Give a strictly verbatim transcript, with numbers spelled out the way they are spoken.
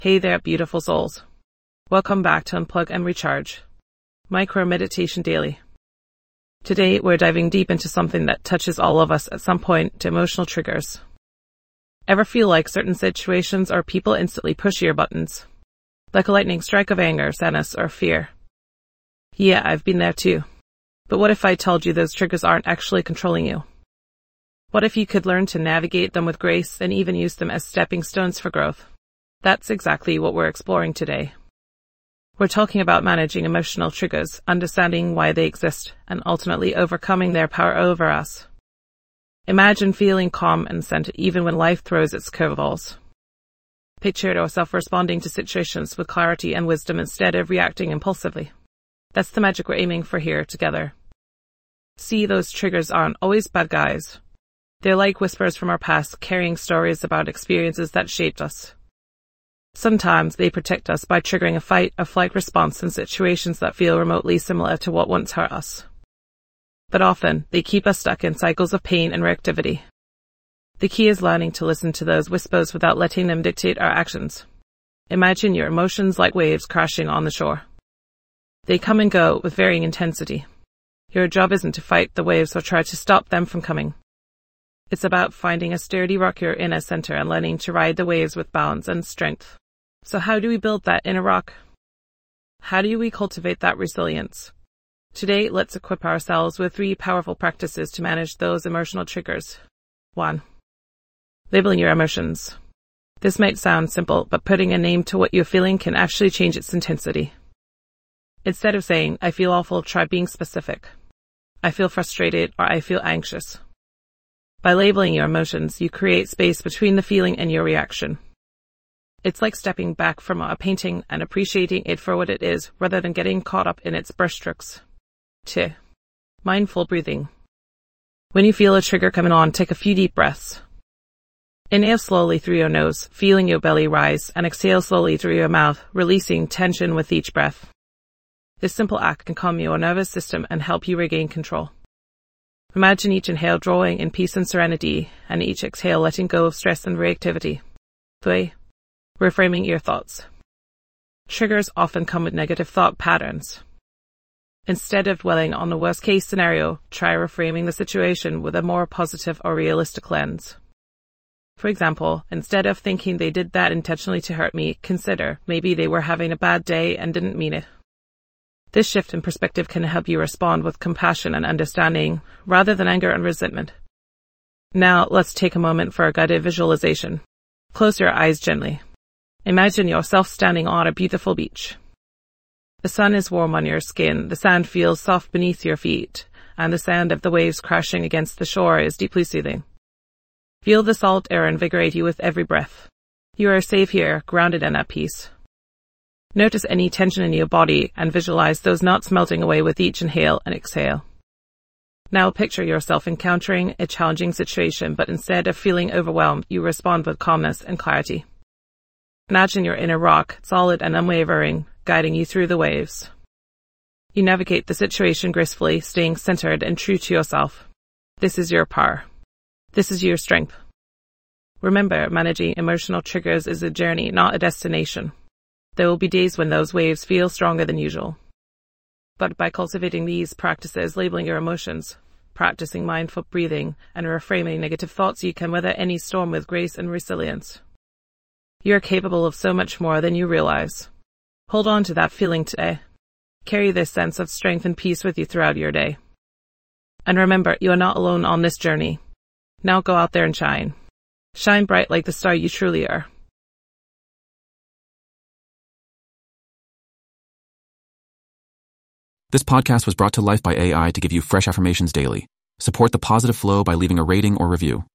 Hey there, beautiful souls. Welcome back to Unplug and Recharge, Micro Meditation Daily. Today, we're diving deep into something that touches all of us at some point, to emotional triggers. Ever feel like certain situations or people instantly push your buttons? Like a lightning strike of anger, sadness, or fear? Yeah, I've been there too. But what if I told you those triggers aren't actually controlling you? What if you could learn to navigate them with grace and even use them as stepping stones for growth? That's exactly what we're exploring today. We're talking about managing emotional triggers, understanding why they exist, and ultimately overcoming their power over us. Imagine feeling calm and centered even when life throws its curveballs. Picture yourself responding to situations with clarity and wisdom instead of reacting impulsively. That's the magic we're aiming for here together. See, those triggers aren't always bad guys. They're like whispers from our past, carrying stories about experiences that shaped us. Sometimes they protect us by triggering a fight or flight response in situations that feel remotely similar to what once hurt us. But often, they keep us stuck in cycles of pain and reactivity. The key is learning to listen to those whispers without letting them dictate our actions. Imagine your emotions like waves crashing on the shore. They come and go with varying intensity. Your job isn't to fight the waves or try to stop them from coming. It's about finding a sturdy rock your inner center and learning to ride the waves with balance and strength. So how do we build that inner rock? How do we cultivate that resilience? Today, let's equip ourselves with three powerful practices to manage those emotional triggers. One. Labeling your emotions. This might sound simple, but putting a name to what you're feeling can actually change its intensity. Instead of saying, I feel awful, try being specific. I feel frustrated, or I feel anxious. By labeling your emotions, you create space between the feeling and your reaction. It's like stepping back from a painting and appreciating it for what it is, rather than getting caught up in its brushstrokes. Two. Mindful breathing. When you feel a trigger coming on, take a few deep breaths. Inhale slowly through your nose, feeling your belly rise, and exhale slowly through your mouth, releasing tension with each breath. This simple act can calm your nervous system and help you regain control. Imagine each inhale drawing in peace and serenity, and each exhale letting go of stress and reactivity. Three. Reframing your thoughts. Triggers often come with negative thought patterns. Instead of dwelling on the worst-case scenario, try reframing the situation with a more positive or realistic lens. For example, instead of thinking they did that intentionally to hurt me, consider maybe they were having a bad day and didn't mean it. This shift in perspective can help you respond with compassion and understanding, rather than anger and resentment. Now, let's take a moment for a guided visualization. Close your eyes gently. Imagine yourself standing on a beautiful beach. The sun is warm on your skin, the sand feels soft beneath your feet, and the sound of the waves crashing against the shore is deeply soothing. Feel the salt air invigorate you with every breath. You are safe here, grounded and at peace. Notice any tension in your body and visualize those knots melting away with each inhale and exhale. Now picture yourself encountering a challenging situation, but instead of feeling overwhelmed, you respond with calmness and clarity. Imagine your inner rock, solid and unwavering, guiding you through the waves. You navigate the situation gracefully, staying centered and true to yourself. This is your power. This is your strength. Remember, managing emotional triggers is a journey, not a destination. There will be days when those waves feel stronger than usual. But by cultivating these practices, labeling your emotions, practicing mindful breathing, and reframing negative thoughts, you can weather any storm with grace and resilience. You are capable of so much more than you realize. Hold on to that feeling today. Carry this sense of strength and peace with you throughout your day. And remember, you are not alone on this journey. Now go out there and shine. Shine bright like the star you truly are. This podcast was brought to life by A I to give you fresh affirmations daily. Support the positive flow by leaving a rating or review.